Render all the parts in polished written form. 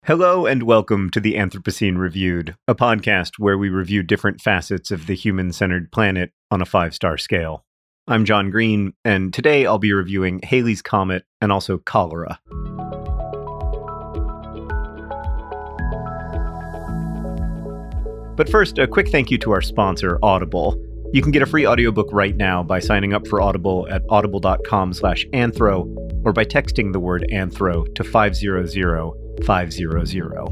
Hello and welcome to the Anthropocene Reviewed, a podcast where we review different facets of the human-centered planet on a 5-star scale. I'm John Green, and today I'll be reviewing Halley's Comet and also cholera. But first, a quick thank you to our sponsor, Audible. You can get a free audiobook right now by signing up for Audible at audible.com/anthro or by texting the word anthro to 500-500.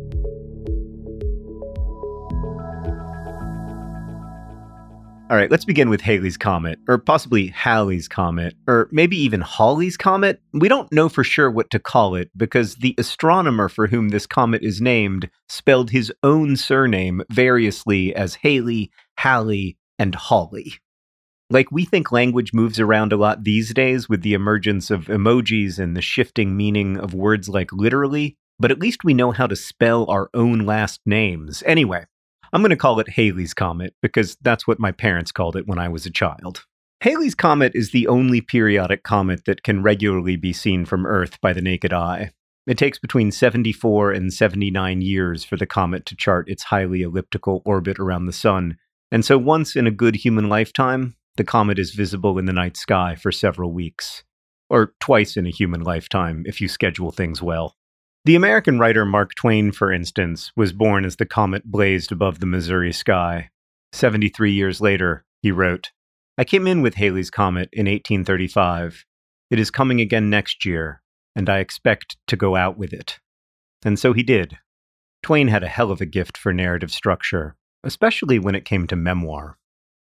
All right, let's begin with Halley's Comet, or possibly Halley's Comet, or maybe even Halley's Comet. We don't know for sure what to call it because the astronomer for whom this comet is named spelled his own surname variously as Halley, Halley, and Hawley. Like, we think language moves around a lot these days with the emergence of emojis and the shifting meaning of words like literally, but at least we know how to spell our own last names. Anyway, I'm going to call it Halley's Comet because that's what my parents called it when I was a child. Halley's Comet is the only periodic comet that can regularly be seen from Earth by the naked eye. It takes between 74 and 79 years for the comet to chart its highly elliptical orbit around the Sun, and so once in a good human lifetime, the comet is visible in the night sky for several weeks. Or twice in a human lifetime, if you schedule things well. The American writer Mark Twain, for instance, was born as the comet blazed above the Missouri sky. 73 years later, he wrote, "I came in with Halley's Comet in 1835. It is coming again next year, and I expect to go out with it." And so he did. Twain had a hell of a gift for narrative structure, especially when it came to memoir.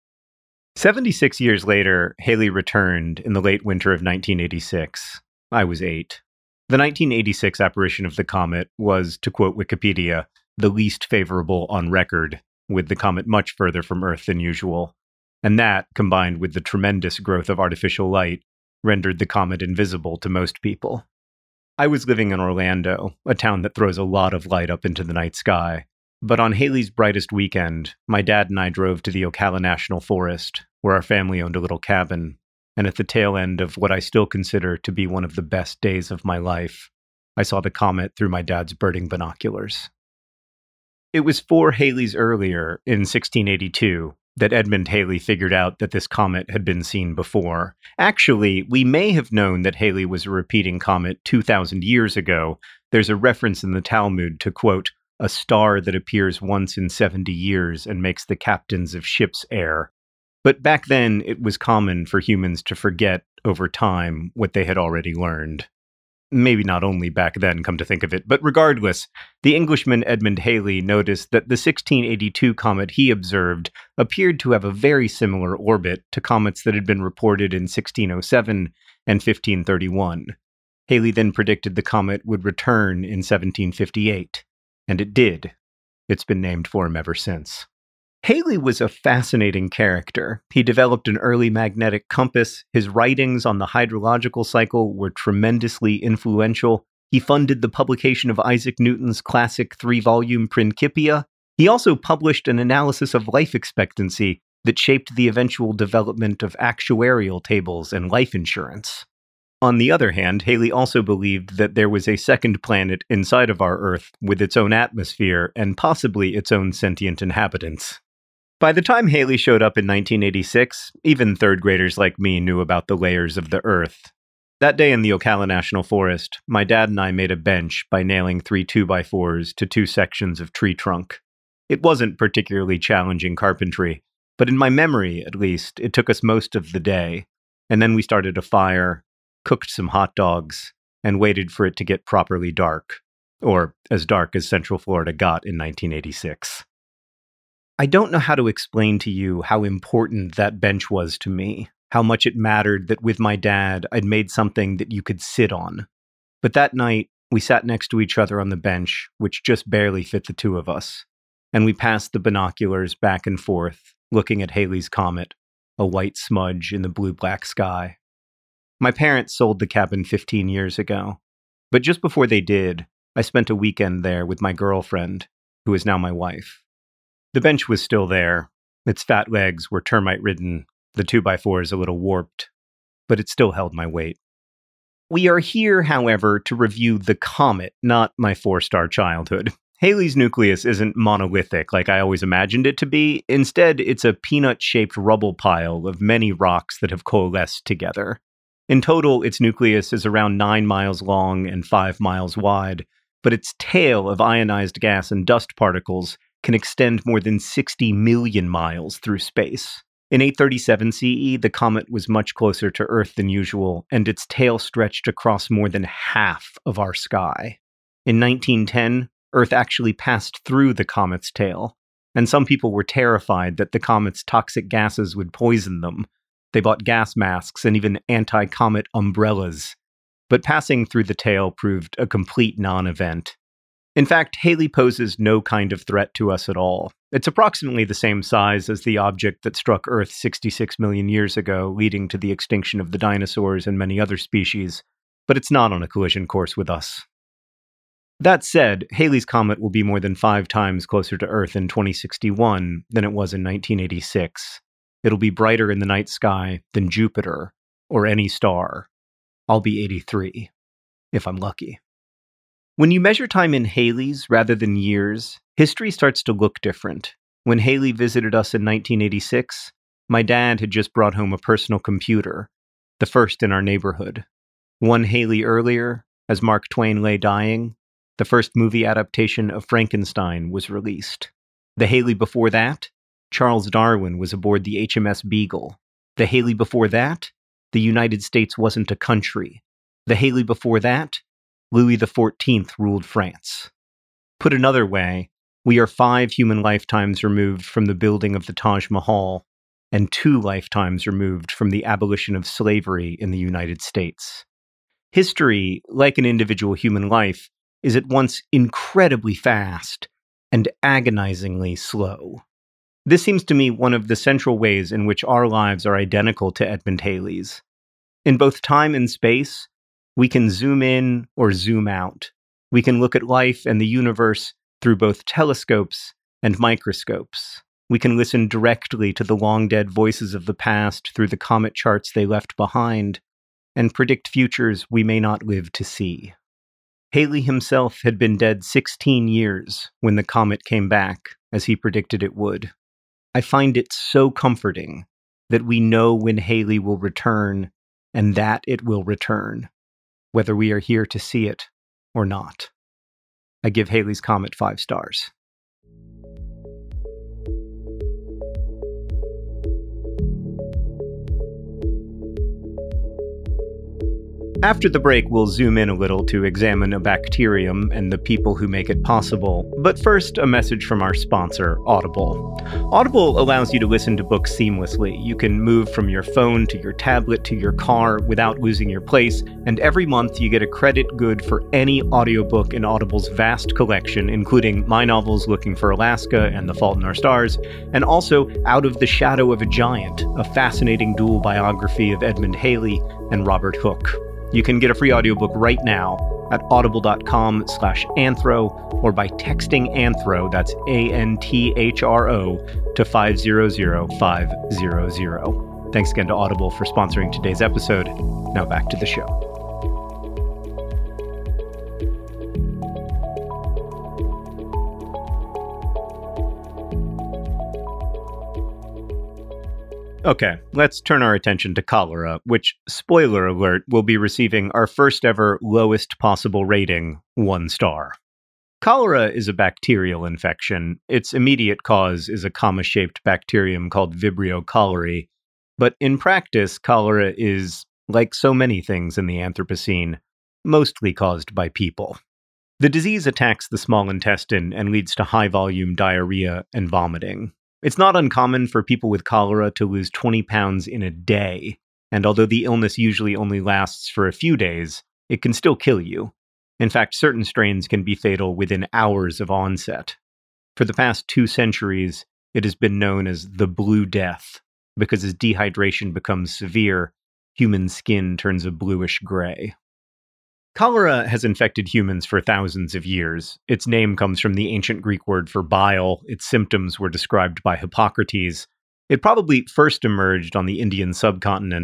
76 years later, Halley returned in the late winter of 1986. I was 8. The 1986 apparition of the comet was, to quote Wikipedia, the least favorable on record, with the comet much further from Earth than usual. And that, combined with the tremendous growth of artificial light, rendered the comet invisible to most people. I was living in Orlando, a town that throws a lot of light up into the night sky. But on Halley's brightest weekend, my dad and I drove to the Ocala National Forest, where our family owned a little cabin, and at the tail end of what I still consider to be one of the best days of my life, I saw the comet through my dad's birding binoculars. It was 4 Halleys earlier, in 1682, that Edmund Halley figured out that this comet had been seen before. Actually, we may have known that Halley was a repeating comet 2,000 years ago. There's a reference in the Talmud to, quote, "a star that appears once in 70 years and makes the captains of ships err." But back then, it was common for humans to forget, over time, what they had already learned. Maybe not only back then, come to think of it, but regardless, the Englishman Edmund Halley noticed that the 1682 comet he observed appeared to have a very similar orbit to comets that had been reported in 1607 and 1531. Halley then predicted the comet would return in 1758. And it did. It's been named for him ever since. Halley was a fascinating character. He developed an early magnetic compass. His writings on the hydrological cycle were tremendously influential. He funded the publication of Isaac Newton's classic 3-volume Principia. He also published an analysis of life expectancy that shaped the eventual development of actuarial tables and life insurance. On the other hand, Halley also believed that there was a second planet inside of our Earth with its own atmosphere and possibly its own sentient inhabitants. By the time Halley showed up in 1986, even third graders like me knew about the layers of the Earth. That day in the Ocala National Forest, my dad and I made a bench by nailing 3 2x4s to 2 sections of tree trunk. It wasn't particularly challenging carpentry, but in my memory, at least, it took us most of the day. And then we started a fire, cooked some hot dogs, and waited for it to get properly dark. Or as dark as Central Florida got in 1986. I don't know how to explain to you how important that bench was to me, how much it mattered that with my dad I'd made something that you could sit on. But that night, we sat next to each other on the bench, which just barely fit the two of us, and we passed the binoculars back and forth, looking at Halley's Comet, a white smudge in the blue-black sky. My parents sold the cabin 15 years ago, but just before they did, I spent a weekend there with my girlfriend, who is now my wife. The bench was still there. Its fat legs were termite-ridden, the 2x4s a little warped, but it still held my weight. We are here, however, to review the comet, not my 4-star childhood. Halley's nucleus isn't monolithic like I always imagined it to be. Instead, it's a peanut-shaped rubble pile of many rocks that have coalesced together. In total, its nucleus is around 9 miles long and 5 miles wide, but its tail of ionized gas and dust particles can extend more than 60 million miles through space. In 837 CE, the comet was much closer to Earth than usual, and its tail stretched across more than half of our sky. In 1910, Earth actually passed through the comet's tail, and some people were terrified that the comet's toxic gases would poison them. They bought gas masks and even anti-comet umbrellas. But passing through the tail proved a complete non-event. In fact, Halley poses no kind of threat to us at all. It's approximately the same size as the object that struck Earth 66 million years ago, leading to the extinction of the dinosaurs and many other species, but it's not on a collision course with us. That said, Halley's Comet will be more than 5 times closer to Earth in 2061 than it was in 1986. It'll be brighter in the night sky than Jupiter, or any star. I'll be 83, if I'm lucky. When you measure time in Halley's rather than years, history starts to look different. When Halley visited us in 1986, my dad had just brought home a personal computer, the first in our neighborhood. 1 Halley earlier, as Mark Twain lay dying, the first movie adaptation of Frankenstein was released. The Halley before that, Charles Darwin was aboard the HMS Beagle. The Halley before that, the United States wasn't a country. The Halley before that, Louis XIV ruled France. Put another way, we are 5 human lifetimes removed from the building of the Taj Mahal, and 2 lifetimes removed from the abolition of slavery in the United States. History, like an individual human life, is at once incredibly fast and agonizingly slow. This seems to me one of the central ways in which our lives are identical to Edmund Halley's. In both time and space, we can zoom in or zoom out. We can look at life and the universe through both telescopes and microscopes. We can listen directly to the long-dead voices of the past through the comet charts they left behind, and predict futures we may not live to see. Halley himself had been dead 16 years when the comet came back, as he predicted it would. I find it so comforting that we know when Halley will return, and that it will return, whether we are here to see it or not. I give Halley's Comet 5 stars. After the break, we'll zoom in a little to examine a bacterium and the people who make it possible. But first, a message from our sponsor, Audible. Audible allows you to listen to books seamlessly. You can move from your phone to your tablet to your car without losing your place, and every month you get a credit good for any audiobook in Audible's vast collection, including my novels Looking for Alaska and The Fault in Our Stars, and also Out of the Shadow of a Giant, a fascinating dual biography of Edmund Halley and Robert Hooke. You can get a free audiobook right now at audible.com/anthro or by texting Anthro, that's ANTHRO, to 500-500. Thanks again to Audible for sponsoring today's episode. Now back to the show. Okay, let's turn our attention to cholera, which, spoiler alert, will be receiving our first ever lowest possible rating, 1 star. Cholera is a bacterial infection. Its immediate cause is a comma-shaped bacterium called Vibrio cholerae. But in practice, cholera is, like so many things in the Anthropocene, mostly caused by people. The disease attacks the small intestine and leads to high-volume diarrhea and vomiting. It's not uncommon for people with cholera to lose 20 pounds in a day, and although the illness usually only lasts for a few days, it can still kill you. In fact, certain strains can be fatal within hours of onset. For the past 2 centuries, it has been known as the Blue Death, because as dehydration becomes severe, human skin turns a bluish gray. Cholera has infected humans for thousands of years. Its name comes from the ancient Greek word for bile. Its symptoms were described by Hippocrates. It probably first emerged on the Indian subcontinent,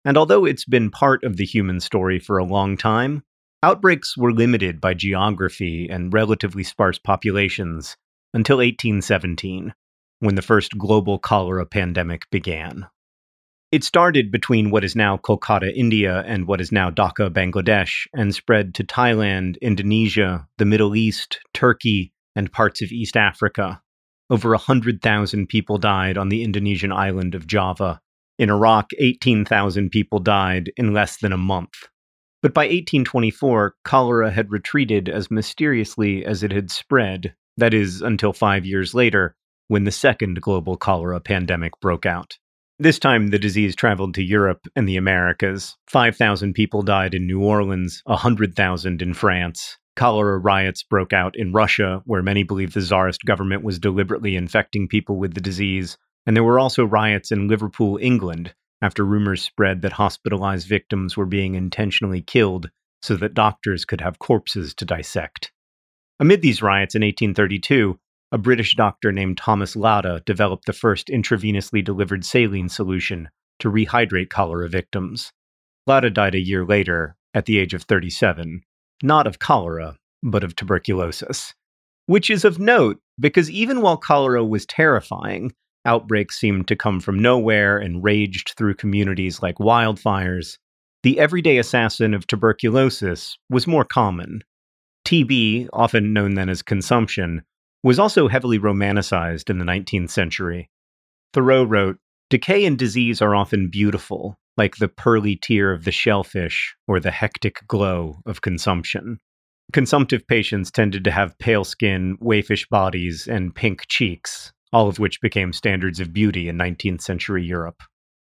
And although it's been part of the human story for a long time, outbreaks were limited by geography and relatively sparse populations until 1817, when the first global cholera pandemic began. It started between what is now Kolkata, India, and what is now Dhaka, Bangladesh, and spread to Thailand, Indonesia, the Middle East, Turkey, and parts of East Africa. Over 100,000 people died on the Indonesian island of Java. In Iraq, 18,000 people died in less than a month. But by 1824, cholera had retreated as mysteriously as it had spread, that is, until 5 years later, when the second global cholera pandemic broke out. This time, the disease traveled to Europe and the Americas. 5,000 people died in New Orleans, 100,000 in France. Cholera riots broke out in Russia, where many believe the Tsarist government was deliberately infecting people with the disease. And there were also riots in Liverpool, England, after rumors spread that hospitalized victims were being intentionally killed so that doctors could have corpses to dissect. Amid these riots in 1832, a British doctor named Thomas Lauda developed the first intravenously delivered saline solution to rehydrate cholera victims. Lauda died a year later, at the age of 37, not of cholera, but of tuberculosis. Which is of note, because even while cholera was terrifying, outbreaks seemed to come from nowhere and raged through communities like wildfires. The everyday assassin of tuberculosis was more common. TB, often known then as consumption, was also heavily romanticized in the 19th century. Thoreau wrote, "Decay and disease are often beautiful, like the pearly tear of the shellfish or the hectic glow of consumption." Consumptive patients tended to have pale skin, waifish bodies, and pink cheeks, all of which became standards of beauty in 19th century Europe.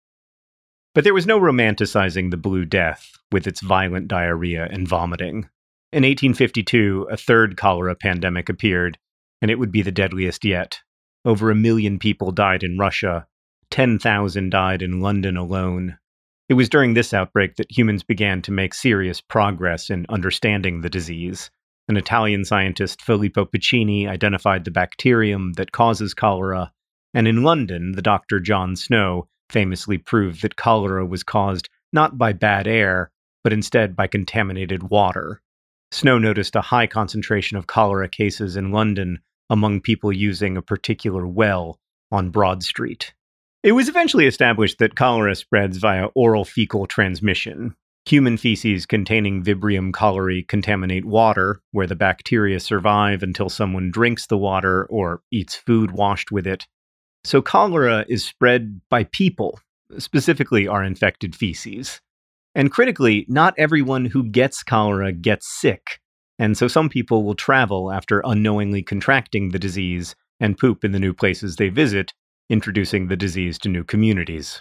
But there was no romanticizing the Blue Death, with its violent diarrhea and vomiting. In 1852, a third cholera pandemic appeared, and it would be the deadliest yet. Over 1 million people died in Russia. 10,000 died in London alone. It was during this outbreak that humans began to make serious progress in understanding the disease. An Italian scientist, Filippo Puccini, identified the bacterium that causes cholera, and in London, the doctor John Snow famously proved that cholera was caused not by bad air, but instead by contaminated water. Snow noticed a high concentration of cholera cases in London among people using a particular well on Broad Street. It was eventually established that cholera spreads via oral fecal transmission. Human feces containing Vibrio cholerae contaminate water, where the bacteria survive until someone drinks the water or eats food washed with it. So cholera is spread by people, specifically our infected feces. And critically, not everyone who gets cholera gets sick, and so some people will travel after unknowingly contracting the disease and poop in the new places they visit, introducing the disease to new communities.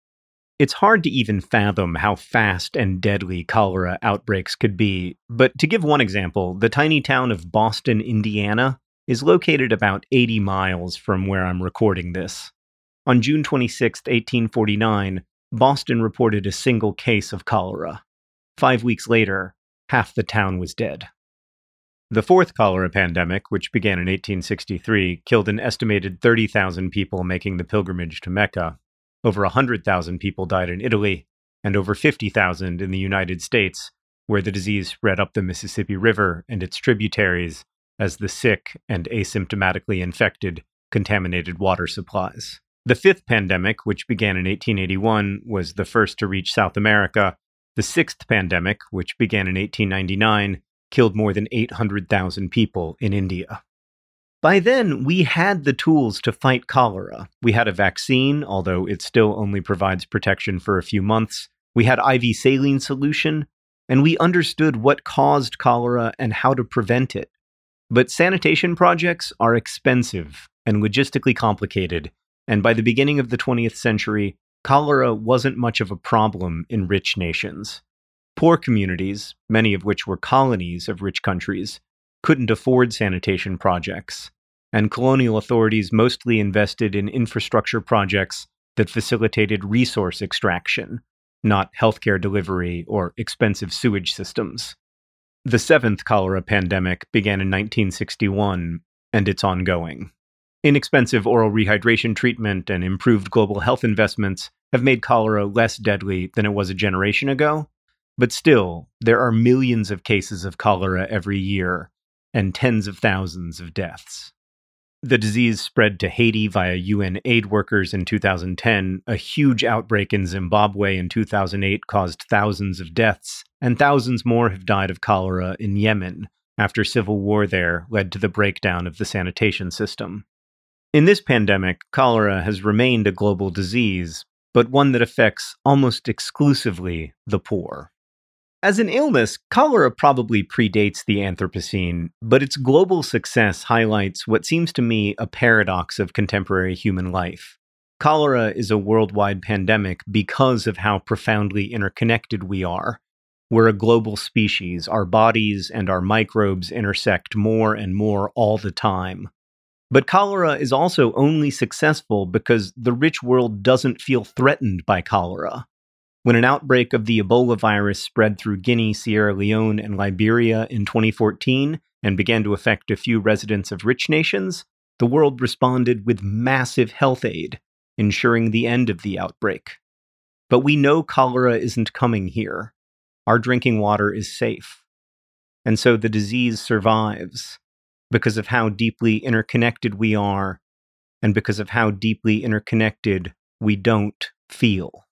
It's hard to even fathom how fast and deadly cholera outbreaks could be, but to give one example, the tiny town of Boston, Indiana, is located about 80 miles from where I'm recording this. On June 26, 1849, Boston reported a single case of cholera. 5 weeks later, half the town was dead. The fourth cholera pandemic, which began in 1863, killed an estimated 30,000 people making the pilgrimage to Mecca. Over 100,000 people died in Italy, and over 50,000 in the United States, where the disease spread up the Mississippi River and its tributaries as the sick and asymptomatically infected contaminated water supplies. The fifth pandemic, which began in 1881, was the first to reach South America. The sixth pandemic, which began in 1899, killed more than 800,000 people in India. By then, we had the tools to fight cholera. We had a vaccine, although it still only provides protection for a few months. We had IV saline solution, and we understood what caused cholera and how to prevent it. But sanitation projects are expensive and logistically complicated, and by the beginning of the 20th century, cholera wasn't much of a problem in rich nations. Poor communities, many of which were colonies of rich countries, couldn't afford sanitation projects, and colonial authorities mostly invested in infrastructure projects that facilitated resource extraction, not healthcare delivery or expensive sewage systems. The seventh cholera pandemic began in 1961, and it's ongoing. Inexpensive oral rehydration treatment and improved global health investments have made cholera less deadly than it was a generation ago, but still, there are millions of cases of cholera every year and tens of thousands of deaths. The disease spread to Haiti via UN aid workers in 2010, a huge outbreak in Zimbabwe in 2008 caused thousands of deaths, and thousands more have died of cholera in Yemen after civil war there led to the breakdown of the sanitation system. In this pandemic, cholera has remained a global disease, but one that affects almost exclusively the poor. As an illness, cholera probably predates the Anthropocene, but its global success highlights what seems to me a paradox of contemporary human life. Cholera is a worldwide pandemic because of how profoundly interconnected we are. We're a global species. Our bodies and our microbes intersect more and more all the time. But cholera is also only successful because the rich world doesn't feel threatened by cholera. When an outbreak of the Ebola virus spread through Guinea, Sierra Leone, and Liberia in 2014 and began to affect a few residents of rich nations, the world responded with massive health aid, ensuring the end of the outbreak. But we know cholera isn't coming here. Our drinking water is safe. And so the disease survives because of how deeply interconnected we are and because of how deeply interconnected we don't feel.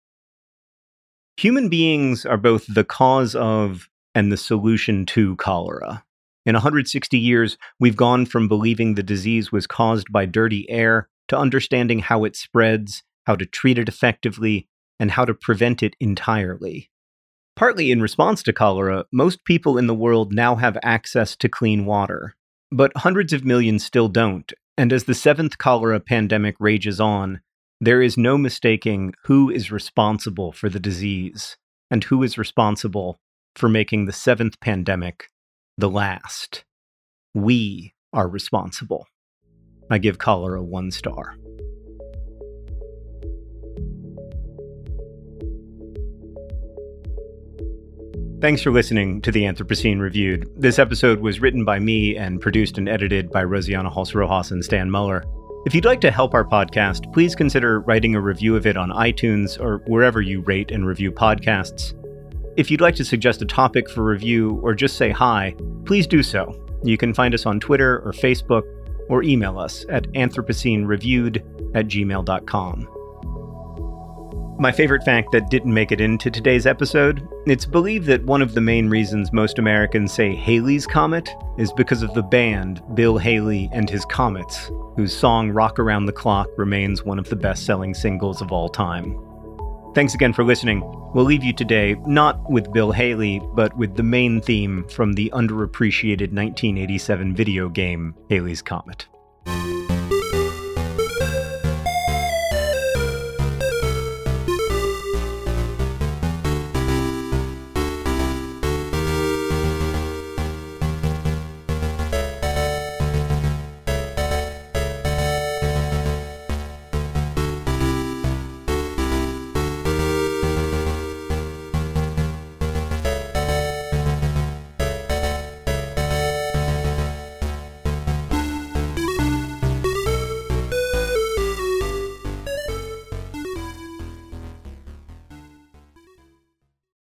Human beings are both the cause of and the solution to cholera. In 160 years, we've gone from believing the disease was caused by dirty air to understanding how it spreads, how to treat it effectively, and how to prevent it entirely. Partly in response to cholera, most people in the world now have access to clean water. But hundreds of millions still don't, and as the seventh cholera pandemic rages on, there is no mistaking who is responsible for the disease, and who is responsible for making the seventh pandemic the last. We are responsible. I give cholera 1 star. Thanks for listening to the Anthropocene Reviewed. This episode was written by me and produced and edited by Rosianna Halse-Rojas and Stan Muller. If you'd like to help our podcast, please consider writing a review of it on iTunes or wherever you rate and review podcasts. If you'd like to suggest a topic for review or just say hi, please do so. You can find us on Twitter or Facebook or email us at anthropocenereviewed@gmail.com. My favorite fact that didn't make it into today's episode, it's believed that one of the main reasons most Americans say Halley's Comet is because of the band Bill Haley and His Comets, whose song Rock Around the Clock remains one of the best-selling singles of all time. Thanks again for listening. We'll leave you today not with Bill Haley, but with the main theme from the underappreciated 1987 video game Halley's Comet.